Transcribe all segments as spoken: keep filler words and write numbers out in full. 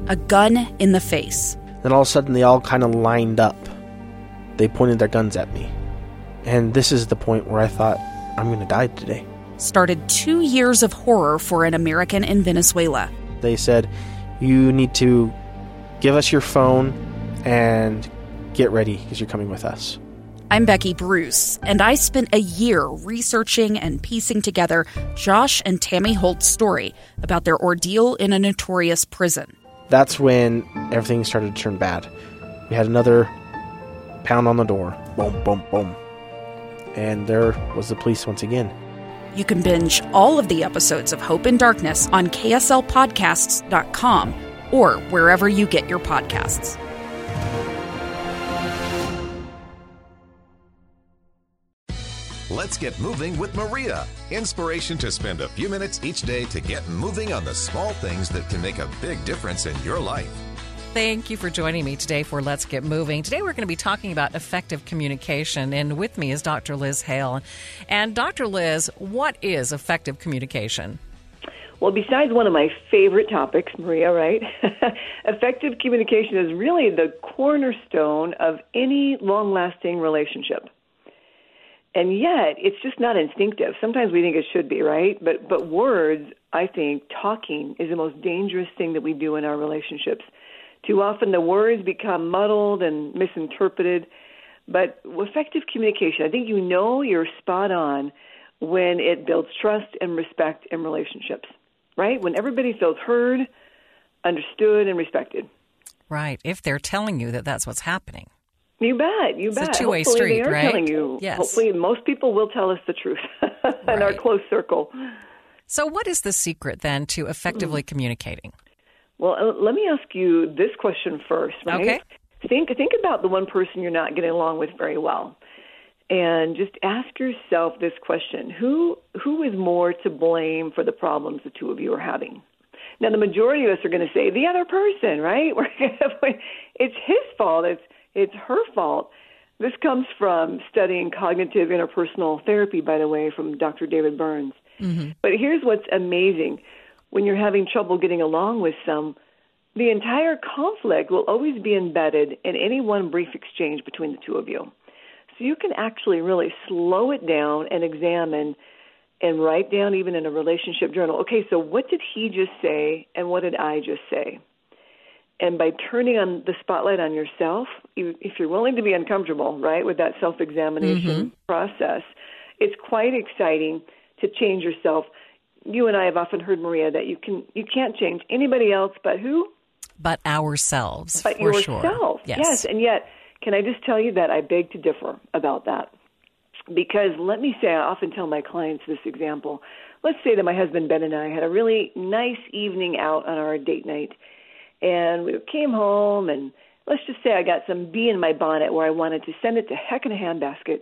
a gun in the face. Then all of a sudden, they all kind of lined up. They pointed their guns at me. And this is the point where I thought, I'm going to die today. Started two years of horror for an American in Venezuela. They said, you need to give us your phone and get ready because you're coming with us. I'm Becky Bruce, and I spent a year researching and piecing together Josh and Tammy Holt's story about their ordeal in a notorious prison. That's when everything started to turn bad. We had another pound on the door. Boom, boom, boom. And there was the police once again. You can binge all of the episodes of Hope in Darkness on K S L podcasts dot com or wherever you get your podcasts. Let's get moving with Maria. Inspiration to spend a few minutes each day to get moving on the small things that can make a big difference in your life. Thank you for joining me today for Let's Get Moving. Today we're going to be talking about effective communication, and with me is Doctor Liz Hale. And Doctor Liz, what is effective communication? Well, besides one of my favorite topics, Maria, right? Effective communication is really the cornerstone of any long-lasting relationship. And yet, it's just not instinctive. Sometimes we think it should be, right? But but words, I think, talking is the most dangerous thing that we do in our relationships. Too often the words become muddled and misinterpreted. But effective communication, I think you know you're spot on when it builds trust and respect in relationships, right? When everybody feels heard, understood, and respected. Right, if they're telling you that that's what's happening. You bet, you it's bet. It's a two-way hopefully street, they are right? Telling you. Yes. Hopefully most people will tell us the truth in right. our close circle. So what is the secret then to effectively mm. communicating? Well, uh, let me ask you this question first, right? Okay. Think, think about the one person you're not getting along with very well. And just ask yourself this question. Who who is more to blame for the problems the two of you are having? Now, the majority of us are going to say the other person, right? It's his fault. It's It's her fault. This comes from studying cognitive interpersonal therapy, by the way, from Doctor David Burns. Mm-hmm. But here's what's amazing. When you're having trouble getting along with some, the entire conflict will always be embedded in any one brief exchange between the two of you. So you can actually really slow it down and examine and write down even in a relationship journal, okay, so what did he just say and what did I just say? And by turning on the spotlight on yourself, you, if you're willing to be uncomfortable, right, with that self-examination mm-hmm. process, it's quite exciting to change yourself. You and I have often heard, Maria, that you can you can't change anybody else but who? But ourselves, but for yourself. Sure. Yes. yes. And yet, can I just tell you that I beg to differ about that? Because let me say, I often tell my clients this example. Let's say that my husband Ben and I had a really nice evening out on our date night. And we came home, and let's just say I got some bee in my bonnet where I wanted to send it to heck in a handbasket.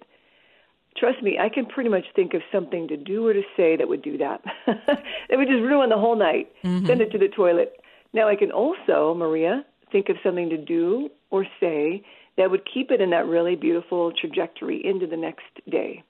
Trust me, I can pretty much think of something to do or to say that would do that. It would just ruin the whole night. Mm-hmm. Send it to the toilet. Now I can also, Maria, think of something to do or say that would keep it in that really beautiful trajectory into the next day.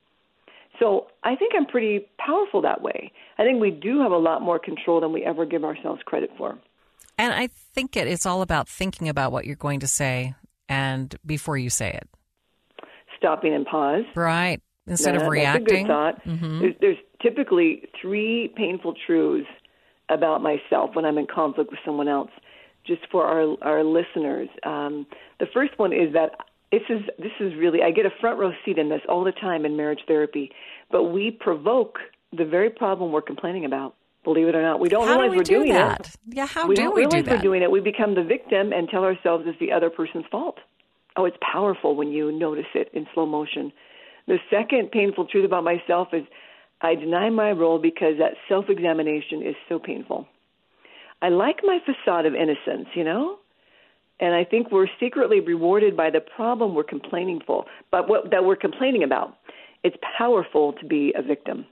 So I think I'm pretty powerful that way. I think we do have a lot more control than we ever give ourselves credit for. And I think it, it's all about thinking about what you're going to say and before you say it. Stopping and pause. Right. Instead yeah, of reacting. That's a good thought. Mm-hmm. There's, there's typically three painful truths about myself when I'm in conflict with someone else, just for our our listeners. Um, the first one is that this is this is really, I get a front row seat in this all the time in marriage therapy, but we provoke the very problem we're complaining about. Believe it or not, we don't how realize do we we're do doing that? it. Yeah, how we do don't we realize do that? We're doing it. We become the victim and tell ourselves it's the other person's fault. Oh, it's powerful when you notice it in slow motion. The second painful truth about myself is I deny my role because that self-examination is so painful. I like my facade of innocence, you know, and I think we're secretly rewarded by the problem we're complaining for, but what that we're complaining about. It's powerful to be a victim.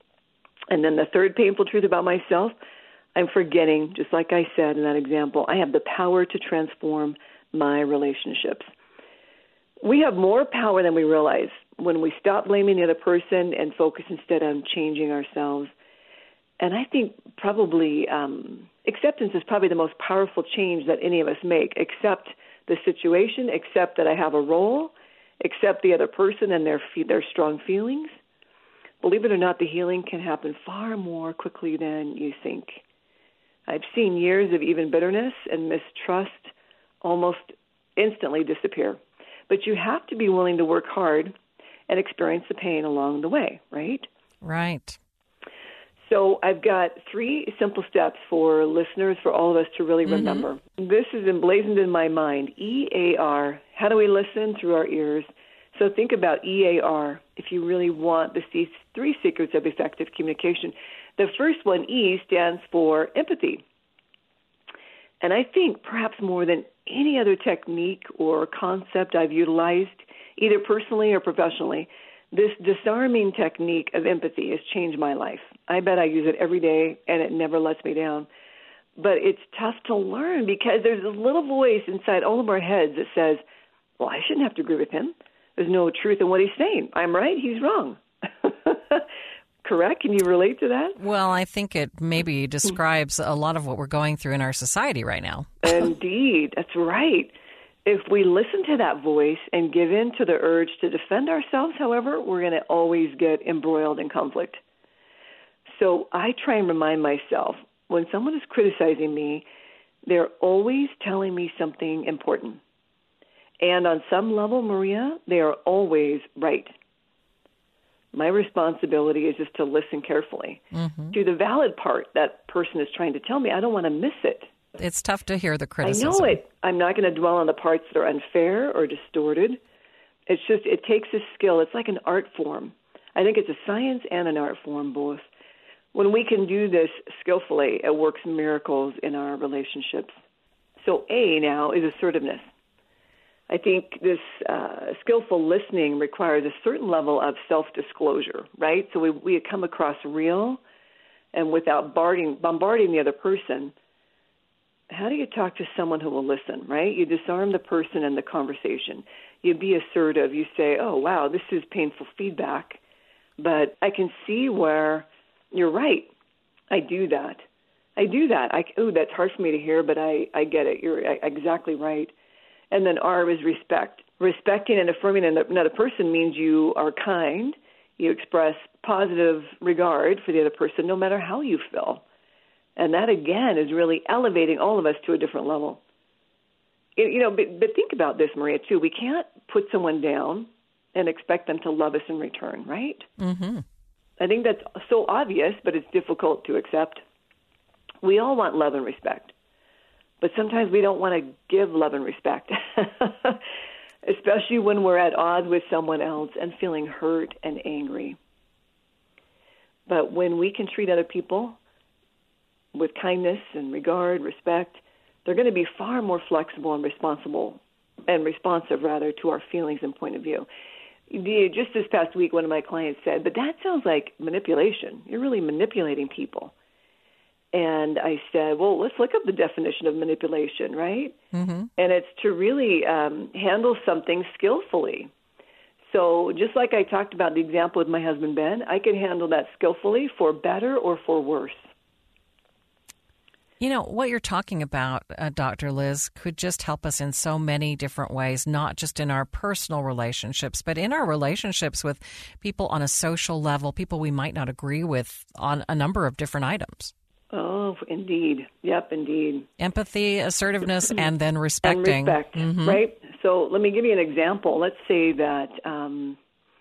And then the third painful truth about myself, I'm forgetting, just like I said in that example, I have the power to transform my relationships. We have more power than we realize when we stop blaming the other person and focus instead on changing ourselves. And I think probably um, acceptance is probably the most powerful change that any of us make. Accept the situation, accept that I have a role, accept the other person and their their strong feelings. Believe it or not, the healing can happen far more quickly than you think. I've seen years of even bitterness and mistrust almost instantly disappear. But you have to be willing to work hard and experience the pain along the way, right? Right. So I've got three simple steps for listeners, for all of us to really Mm-hmm. remember. This is emblazoned in my mind. E A R. How do we listen? Through our ears. So think about E A R if you really want the three secrets of effective communication. The first one, E, stands for empathy. And I think perhaps more than any other technique or concept I've utilized, either personally or professionally, this disarming technique of empathy has changed my life. I bet I use it every day, and it never lets me down. But it's tough to learn because there's a little voice inside all of our heads that says, well, I shouldn't have to agree with him. There's no truth in what he's saying. I'm right, he's wrong. Correct? Can you relate to that? Well, I think it maybe describes a lot of what we're going through in our society right now. Indeed, that's right. If we listen to that voice and give in to the urge to defend ourselves, however, we're going to always get embroiled in conflict. So I try and remind myself, when someone is criticizing me, they're always telling me something important. And on some level, Maria, they are always right. My responsibility is just to listen carefully Mm-hmm. to the valid part that person is trying to tell me. I don't want to miss it. It's tough to hear the criticism. I know it. I'm not going to dwell on the parts that are unfair or distorted. It's just, it takes a skill. It's like an art form. I think it's a science and an art form, both. When we can do this skillfully, it works miracles in our relationships. So A now is assertiveness. I think this uh, skillful listening requires a certain level of self-disclosure, right? So we, we come across real, and without bombarding, bombarding the other person. How do you talk to someone who will listen, right? You disarm the person and the conversation. You be assertive. You say, oh, wow, this is painful feedback, but I can see where you're right. I do that. I do that. I, oh, that's hard for me to hear, but I, I get it. You're exactly right. And then R is respect. Respecting and affirming another person means you are kind. You express positive regard for the other person no matter how you feel. And that, again, is really elevating all of us to a different level. You know, but, but think about this, Maria, too. We can't put someone down and expect them to love us in return, right? Mm-hmm. I think that's so obvious, but it's difficult to accept. We all want love and respect. But sometimes we don't want to give love and respect, especially when we're at odds with someone else and feeling hurt and angry. But when we can treat other people with kindness and regard, respect, they're going to be far more flexible and responsible and responsive, rather, to our feelings and point of view. Just this past week, one of my clients said, but that sounds like manipulation. You're really manipulating people. And I said, well, let's look up the definition of manipulation, right? Mm-hmm. And it's to really um, handle something skillfully. So just like I talked about the example with my husband, Ben, I can handle that skillfully for better or for worse. You know, what you're talking about, uh, Doctor Liz, could just help us in so many different ways, not just in our personal relationships, but in our relationships with people on a social level, people we might not agree with on a number of different items. Oh, indeed. Yep, indeed. Empathy, assertiveness, and then respecting. And respect, mm-hmm. right? So let me give you an example. Let's say that um,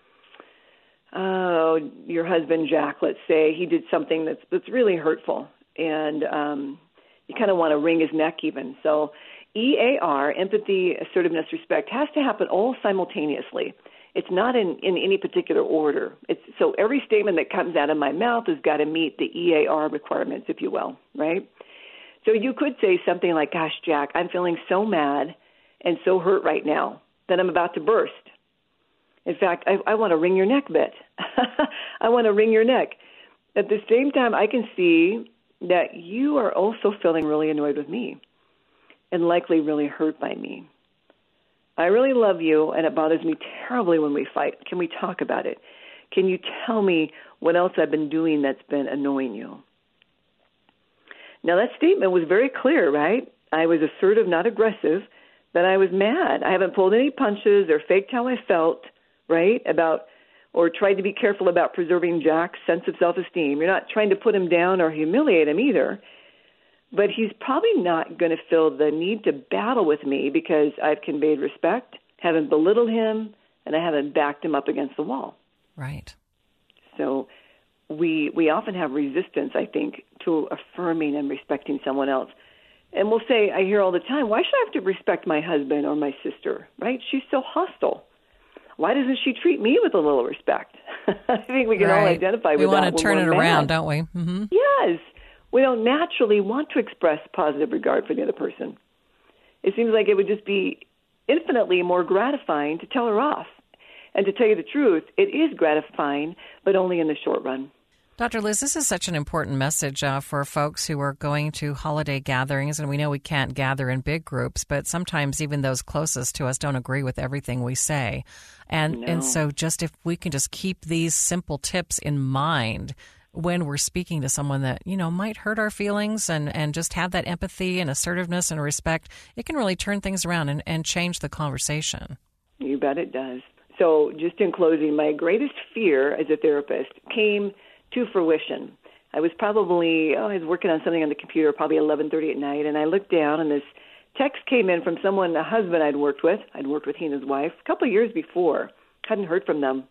oh, your husband, Jack, let's say, he did something that's, that's really hurtful, and um, you kind of want to wring his neck even. So E A R, empathy, assertiveness, respect, has to happen all simultaneously. It's not in, in any particular order. It's, so every statement that comes out of my mouth has got to meet the E A R requirements, if you will, right? So you could say something like, gosh, Jack, I'm feeling so mad and so hurt right now that I'm about to burst. In fact, I, I want to wring your neck a bit. I want to wring your neck. At the same time, I can see that you are also feeling really annoyed with me and likely really hurt by me. I really love you, and it bothers me terribly when we fight. Can we talk about it? Can you tell me what else I've been doing that's been annoying you? Now, that statement was very clear, right? I was assertive, not aggressive, that I was mad. I haven't pulled any punches or faked how I felt, right, about or tried to be careful about preserving Jack's sense of self-esteem. You're not trying to put him down or humiliate him either. But he's probably not going to feel the need to battle with me because I've conveyed respect, haven't belittled him, and I haven't backed him up against the wall. Right. So we we often have resistance, I think, to affirming and respecting someone else. And we'll say, I hear all the time, why should I have to respect my husband or my sister, right? She's so hostile. Why doesn't she treat me with a little respect? I think we can right. all identify with we that. We want to turn it mad. around, don't we? Mm-hmm. Yes. We don't naturally want to express positive regard for the other person. It seems like it would just be infinitely more gratifying to tell her off. And to tell you the truth, it is gratifying, but only in the short run. Doctor Liz, this is such an important message uh, for folks who are going to holiday gatherings, and we know we can't gather in big groups, but sometimes even those closest to us don't agree with everything we say. And no. and so just if we can just keep these simple tips in mind when we're speaking to someone that, you know, might hurt our feelings and, and just have that empathy and assertiveness and respect, it can really turn things around and, and change the conversation. You bet it does. So just in closing, my greatest fear as a therapist came to fruition. I was probably, oh, I was working on something on the computer, probably eleven thirty at night, and I looked down, and this text came in from someone, a husband I'd worked with. I'd worked with he and his wife a couple of years before. Hadn't heard from them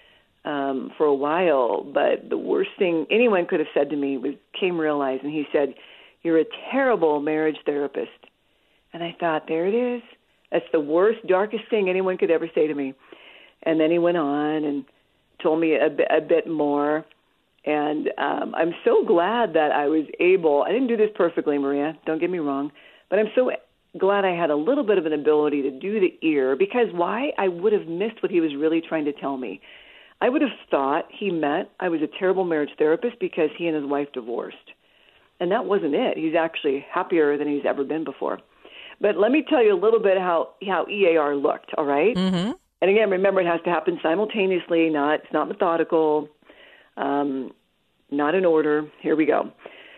um, for a while, but the worst thing anyone could have said to me was came realized, and he said, "You're a terrible marriage therapist." And I thought, there it is. That's the worst, darkest thing anyone could ever say to me. And then he went on and told me a, a bit more. And um, I'm so glad that I was able, I didn't do this perfectly, Maria, don't get me wrong, but I'm so glad I had a little bit of an ability to do the ear, because why? I would have missed what he was really trying to tell me. I would have thought he meant I was a terrible marriage therapist because he and his wife divorced. And that wasn't it. He's actually happier than he's ever been before. But let me tell you a little bit how, how E A R looked, all right? Mm-hmm. And again, remember, it has to happen simultaneously, not it's not methodical. Um, not in order. Here we go.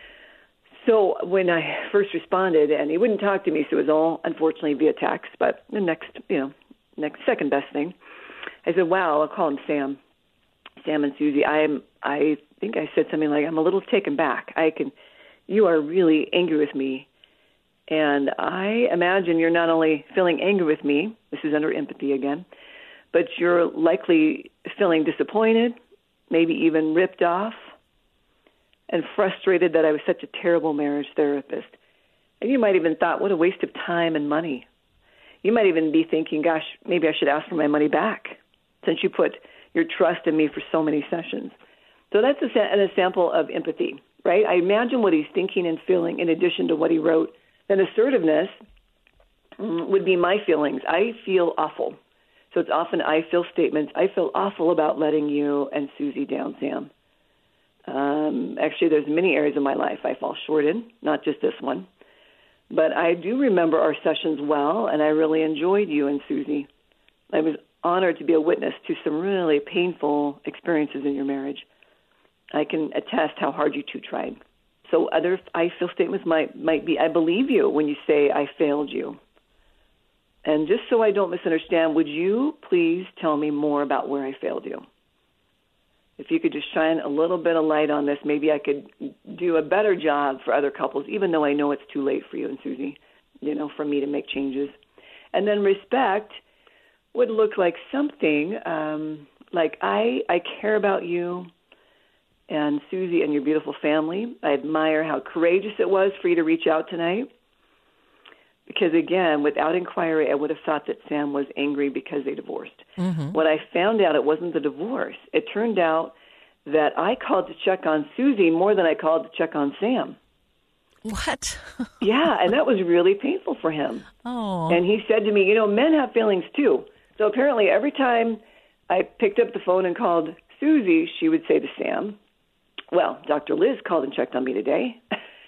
So when I first responded, and he wouldn't talk to me, so it was all, unfortunately, via text, but the next, you know, next second best thing, I said, wow, I'll call him Sam, Sam and Susie. I'm, I think I said something like, I'm a little taken back. I can, you are really angry with me. And I imagine you're not only feeling angry with me, this is under empathy again, but you're likely feeling disappointed, maybe even ripped off, and frustrated that I was such a terrible marriage therapist. And you might even thought, what a waste of time and money. You might even be thinking, gosh, maybe I should ask for my money back since you put your trust in me for so many sessions. So that's a, an example of empathy, right? I imagine what he's thinking and feeling in addition to what he wrote. Then assertiveness mm, would be my feelings. I feel awful. So it's often I feel statements. I feel awful about letting you and Susie down, Sam. Um, actually, there's many areas of my life I fall short in, not just this one. But I do remember our sessions well, and I really enjoyed you and Susie. I was honored to be a witness to some really painful experiences in your marriage. I can attest how hard you two tried. So other I feel statements might might be, I believe you when you say I failed you. And just so I don't misunderstand, would you please tell me more about where I failed you? If you could just shine a little bit of light on this, maybe I could do a better job for other couples, even though I know it's too late for you and Susie, you know, for me to make changes. And then respect would look like something um, like I, I care about you and Susie and your beautiful family. I admire how courageous it was for you to reach out tonight. Because, again, without inquiry, I would have thought that Sam was angry because they divorced. Mm-hmm. When I found out it wasn't the divorce, it turned out that I called to check on Susie more than I called to check on Sam. What? Yeah, and that was really painful for him. Oh. And he said to me, you know, men have feelings too. So apparently every time I picked up the phone and called Susie, she would say to Sam, well, Doctor Liz called and checked on me today.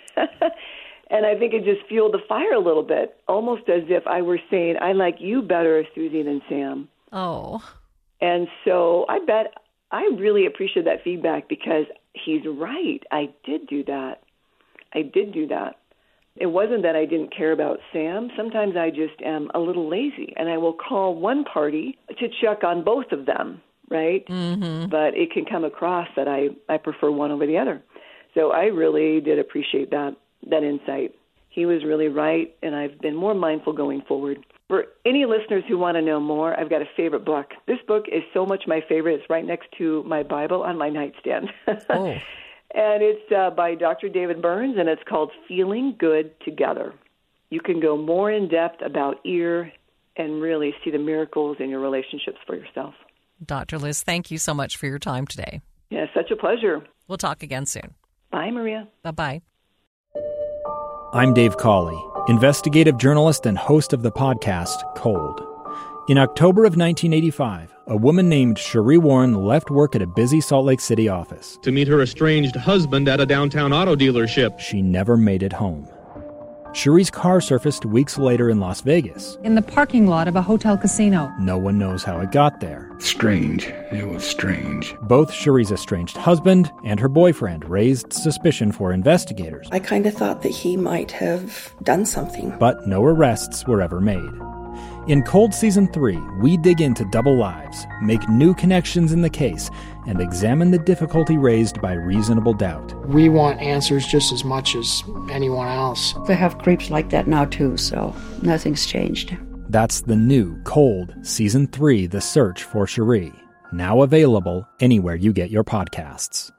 And I think it just fueled the fire a little bit, almost as if I were saying, I like you better, Susie, than Sam. Oh. And so I bet I really appreciate that feedback because he's right. I did do that. I did do that. It wasn't that I didn't care about Sam. Sometimes I just am a little lazy, and I will call one party to check on both of them, right? Mm-hmm. But it can come across that I, I prefer one over the other. So I really did appreciate that that insight. He was really right, and I've been more mindful going forward. For any listeners who want to know more, I've got a favorite book. This book is so much my favorite. It's right next to my Bible on my nightstand. Oh. And it's uh, by Doctor David Burns, and it's called Feeling Good Together. You can go more in depth about ear and really see the miracles in your relationships for yourself. Doctor Liz, thank you so much for your time today. Yeah, such a pleasure. We'll talk again soon. Bye, Maria. Bye-bye. I'm Dave Cawley, investigative journalist and host of the podcast Cold. In October of nineteen eighty-five, a woman named Cherie Warren left work at a busy Salt Lake City office to meet her estranged husband at a downtown auto dealership. She never made it home. Cherie's car surfaced weeks later in Las Vegas. In the parking lot of a hotel casino. No one knows how it got there. Strange. It was strange. Both Cherie's estranged husband and her boyfriend raised suspicion for investigators. I kind of thought that he might have done something. But no arrests were ever made. In Cold Season three, we dig into double lives, make new connections in the case, and examine the difficulty raised by reasonable doubt. We want answers just as much as anyone else. They have creeps like that now too, so nothing's changed. That's the new Cold Season three, The Search for Cherie, now available anywhere you get your podcasts.